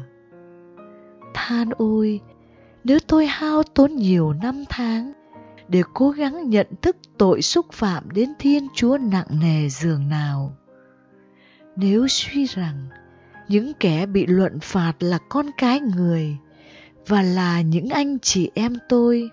Than ôi, nếu tôi hao tốn nhiều năm tháng để cố gắng nhận thức tội xúc phạm đến Thiên Chúa nặng nề dường nào. Nếu suy rằng những kẻ bị luận phạt là con cái người và là những anh chị em tôi,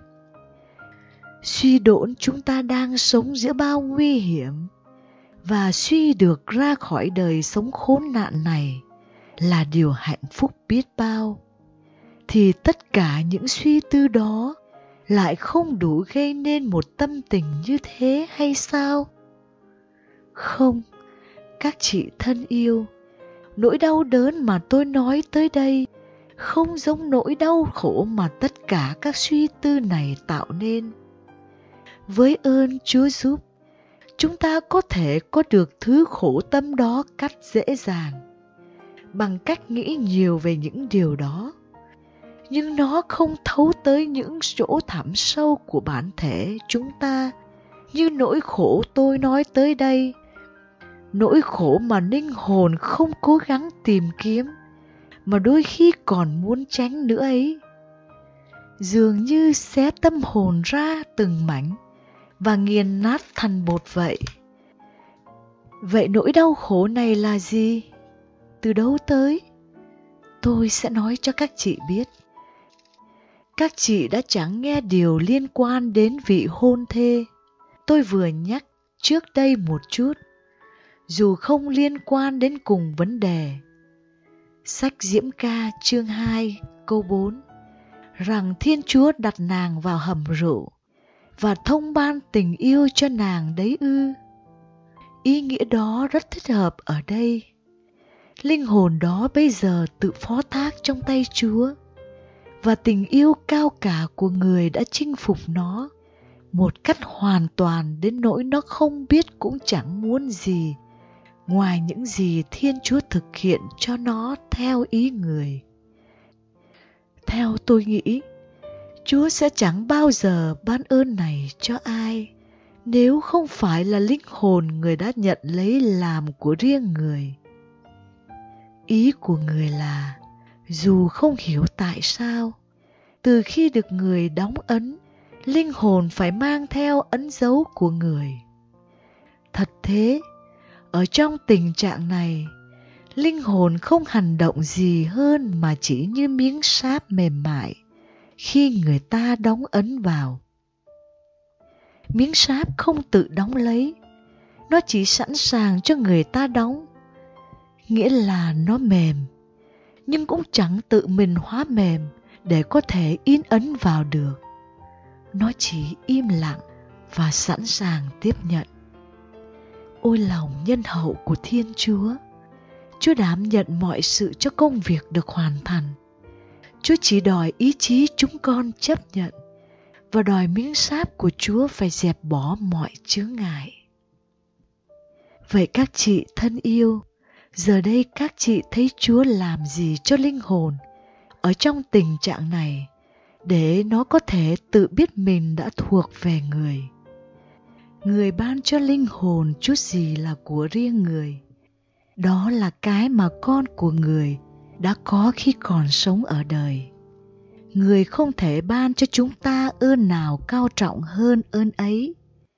suy độn chúng ta đang sống giữa bao nguy hiểm và suy được ra khỏi đời sống khốn nạn này là điều hạnh phúc biết bao, thì tất cả những suy tư đó lại không đủ gây nên một tâm tình như thế hay sao? Không, các chị thân yêu, nỗi đau đớn mà tôi nói tới đây không giống nỗi đau khổ mà tất cả các suy tư này tạo nên. Với ơn Chúa giúp, chúng ta có thể có được thứ khổ tâm đó cách dễ dàng, bằng cách nghĩ nhiều về những điều đó. Nhưng nó không thấu tới những chỗ thẳm sâu của bản thể chúng ta, như nỗi khổ tôi nói tới đây. Nỗi khổ mà linh hồn không cố gắng tìm kiếm, mà đôi khi còn muốn tránh nữa ấy. Dường như xé tâm hồn ra từng mảnh và nghiền nát thành bột vậy. Vậy nỗi đau khổ này là gì? Từ đâu tới? Tôi sẽ nói cho các chị biết. Các chị đã chẳng nghe điều liên quan đến vị hôn thê tôi vừa nhắc trước đây một chút, dù không liên quan đến cùng vấn đề. Sách Diễm Ca chương 2 câu 4 rằng Thiên Chúa đặt nàng vào hầm rượu và thông ban tình yêu cho nàng đấy ư? Ý nghĩa đó rất thích hợp ở đây. Linh hồn đó bây giờ tự phó thác trong tay Chúa, và tình yêu cao cả của người đã chinh phục nó một cách hoàn toàn đến nỗi nó không biết cũng chẳng muốn gì ngoài những gì Thiên Chúa thực hiện cho nó theo ý người. Theo tôi nghĩ, Chúa sẽ chẳng bao giờ ban ơn này cho ai nếu không phải là linh hồn người đã nhận lấy làm của riêng người. Ý của người là, dù không hiểu tại sao, từ khi được người đóng ấn, linh hồn phải mang theo ấn dấu của người. Thật thế, ở trong tình trạng này, linh hồn không hành động gì hơn mà chỉ như miếng sáp mềm mại khi người ta đóng ấn vào. Miếng sáp không tự đóng lấy, nó chỉ sẵn sàng cho người ta đóng, nghĩa là nó mềm, nhưng cũng chẳng tự mình hóa mềm để có thể in ấn vào được. Nó chỉ im lặng và sẵn sàng tiếp nhận. Ôi lòng nhân hậu của Thiên Chúa! Chúa đảm nhận mọi sự cho công việc được hoàn thành. Chúa chỉ đòi ý chí chúng con chấp nhận, và đòi miếng sáp của Chúa phải dẹp bỏ mọi chướng ngại. Vậy các chị thân yêu, giờ đây các chị thấy Chúa làm gì cho linh hồn ở trong tình trạng này để nó có thể tự biết mình đã thuộc về người? Người ban cho linh hồn chút gì là của riêng người. Đó là cái mà con của người đã có khi còn sống ở đời. Người không thể ban cho chúng ta ơn nào cao trọng hơn ơn ấy.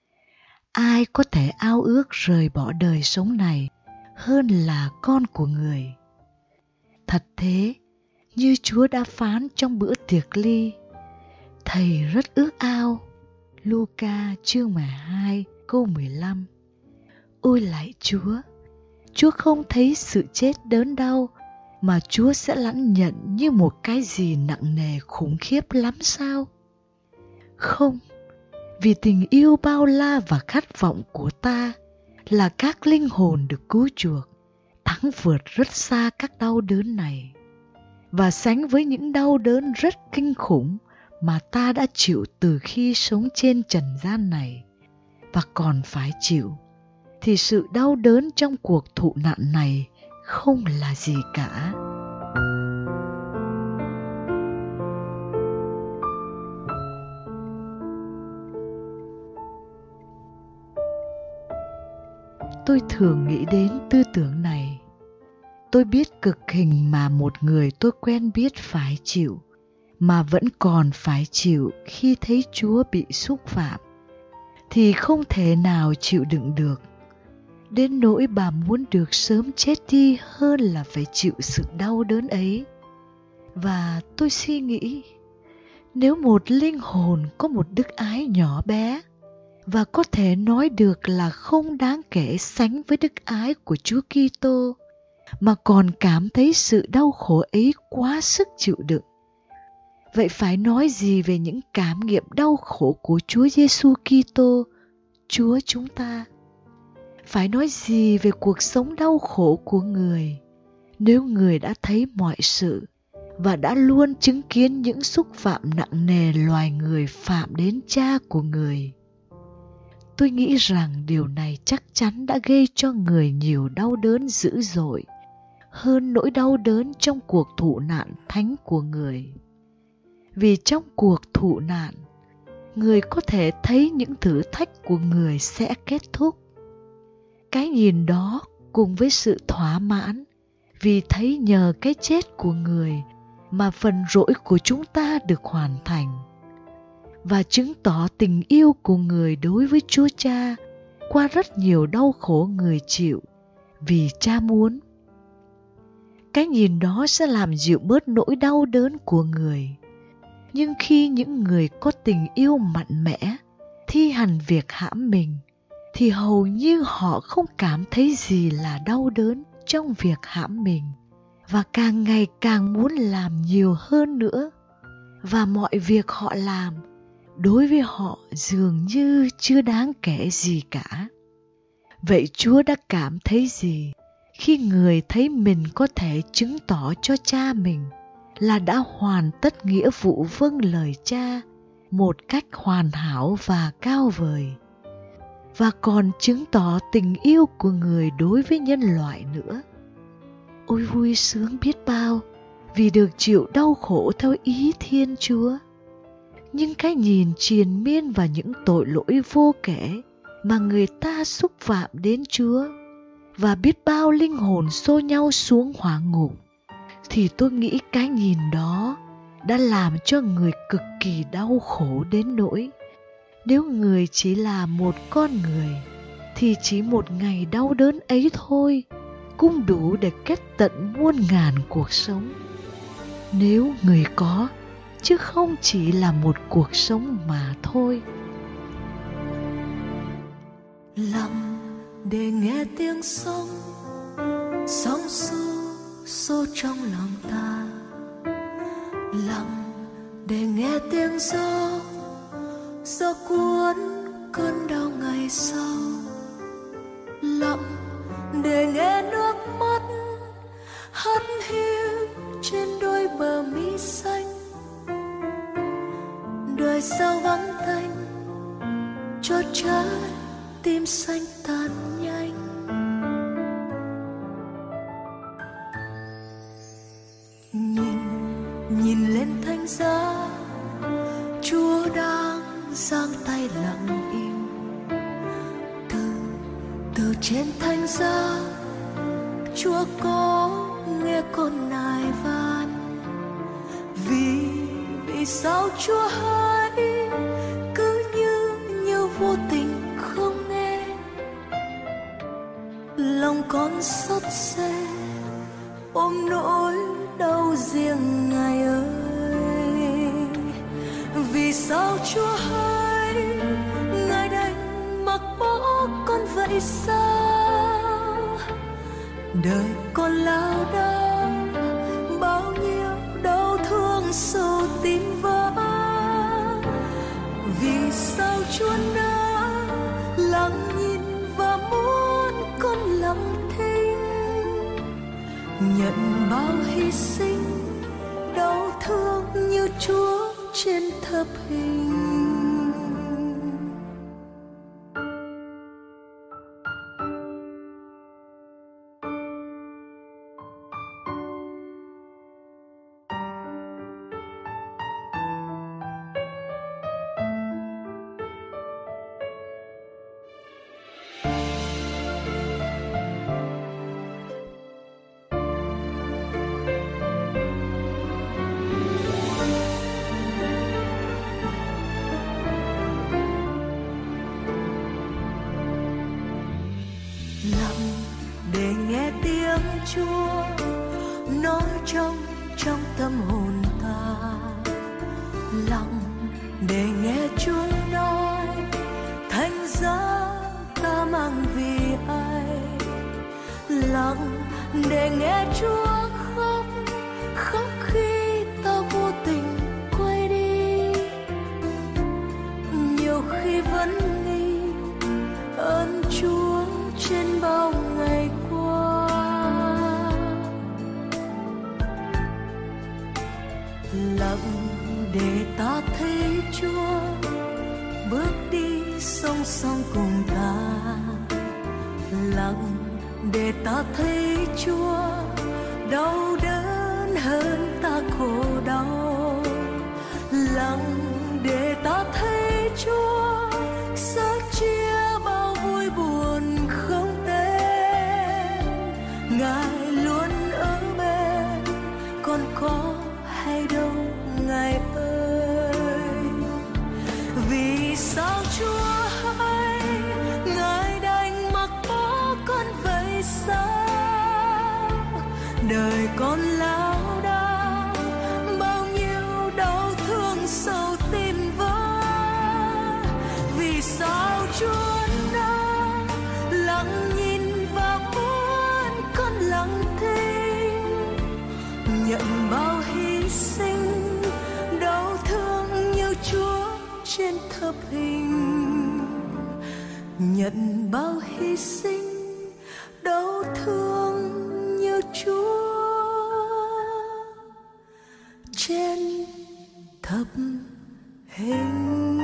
Ai có thể ao ước rời bỏ đời sống này hơn là con của người? Thật thế, như Chúa đã phán trong bữa tiệc ly, Thầy rất ước ao. Luca chương 12 câu 15. Ôi lạy Chúa, Chúa không thấy sự chết đớn đau mà Chúa sẽ lãnh nhận như một cái gì nặng nề khủng khiếp lắm sao? Không, vì tình yêu bao la và khát vọng của ta là các linh hồn được cứu chuộc, thắng vượt rất xa các đau đớn này, và sánh với những đau đớn rất kinh khủng mà ta đã chịu từ khi sống trên trần gian này và còn phải chịu, thì sự đau đớn trong cuộc thụ nạn này không là gì cả. tôi thường nghĩ đến tư tưởng này. Tôi biết cực hình mà một người tôi quen biết phải chịu, mà vẫn còn phải chịu khi thấy Chúa bị xúc phạm, thì không thể nào chịu đựng được. Đến nỗi bà muốn được sớm chết đi hơn là phải chịu sự đau đớn ấy. Và tôi suy nghĩ, nếu một linh hồn có một đức ái nhỏ bé và có thể nói được là không đáng kể sánh với đức ái của Chúa Kitô, mà còn cảm thấy sự đau khổ ấy quá sức chịu đựng, vậy phải nói gì về những cảm nghiệm đau khổ của Chúa Giêsu Kitô, Chúa chúng ta? Phải nói gì về cuộc sống đau khổ của người, nếu người đã thấy mọi sự và đã luôn chứng kiến những xúc phạm nặng nề loài người phạm đến Cha của người? Tôi nghĩ rằng điều này chắc chắn đã gây cho người nhiều đau đớn dữ dội hơn nỗi đau đớn trong cuộc thụ nạn thánh của người. Vì trong cuộc thụ nạn, người có thể thấy những thử thách của người sẽ kết thúc. Cái nhìn đó cùng với sự thỏa mãn vì thấy nhờ cái chết của người mà phần lỗi của chúng ta được hoàn thành, và chứng tỏ tình yêu của người đối với Chúa Cha qua rất nhiều đau khổ người chịu vì Cha muốn. Cái nhìn đó sẽ làm dịu bớt nỗi đau đớn của người. Nhưng khi những người có tình yêu mạnh mẽ thi hành việc hãm mình, thì hầu như họ không cảm thấy gì là đau đớn trong việc hãm mình, và càng ngày càng muốn làm nhiều hơn nữa. Và mọi việc họ làm đối với họ dường như chưa đáng kể gì cả. Vậy Chúa đã cảm thấy gì khi người thấy mình có thể chứng tỏ cho Cha mình là đã hoàn tất nghĩa vụ vâng lời Cha một cách hoàn hảo và cao vời, và còn chứng tỏ tình yêu của người đối với nhân loại nữa? Ôi vui sướng biết bao vì được chịu đau khổ theo ý Thiên Chúa. Nhưng cái nhìn triền miên vào những tội lỗi vô kể mà người ta xúc phạm đến Chúa, và biết bao linh hồn xô nhau xuống hỏa ngục, thì tôi nghĩ cái nhìn đó đã làm cho người cực kỳ đau khổ đến nỗi nếu người chỉ là một con người thì chỉ một ngày đau đớn ấy thôi cũng đủ để kết tận muôn ngàn cuộc sống. Nếu người có, chứ không chỉ là một cuộc sống mà thôi. Lặng để nghe tiếng sóng, sóng xô trong lòng ta. Lặng để nghe tiếng gió cuốn cơn đau ngày sau. Lặng để nghe nước mắt hắt hiu trên đôi bờ mi xanh. Đời sao vắng tanh cho trái tim xanh tan nhanh. Nhìn lên thánh giá, Chúa đang giang tay lặng im. Từ trên thánh giá, Chúa có nghe con nài van. Vì sao Chúa hãy cứ như vô tình không nghe? Lòng con xót xa ôm nỗi đau riêng Ngài ơi. Vì sao Chúa hãy Ngài đành mặc bỏ con vậy sao? Đời con lao đao bao nhiêu đau thương sâu tim vỡ. Vì sao Chúa đã lặng nhìn và muốn con lặng thinh, nhận bao hy sinh đau thương như Chúa trên thập hình. để nghe tiếng Chúa nói trong tâm hồn ta. Lặng để nghe Chúa nói thánh giá ta mang vì ai. Lặng để nghe Chúa khóc, khóc khi ta vô tình quay đi. Nhiều khi vẫn nghĩ ơn Chúa trên bao ngày qua. Lặng để ta thấy Chúa bước đi song song cùng ta. Lặng để ta thấy Chúa đau đớn hơn ta khổ đau. Lặng để ta thấy Chúa sẽ chia bao vui buồn không tên. Ngài luôn ở bên, còn có hay đâu Ngài ơi. Vì sao Chúa hay Ngài đành mặc bỏ con vậy sao? Đời con lao đao bao nhiêu đau thương sầu tim vỡ. Vì sao Chúa đã lặng nhìn và muốn con lặng thinh, nhận bao hy sinh đau thương như Chúa trên thập hình. Nhận bao hy sinh đau thương như Chúa trên thập hình.